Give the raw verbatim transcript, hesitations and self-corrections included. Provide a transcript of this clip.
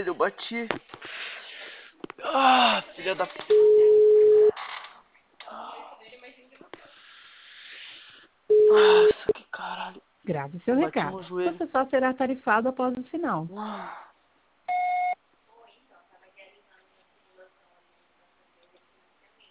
joelho, eu bati. Ah, filha da... Nossa, que caralho. Grave seu Bati recado. no joelho. Você só será tarifado após o sinal.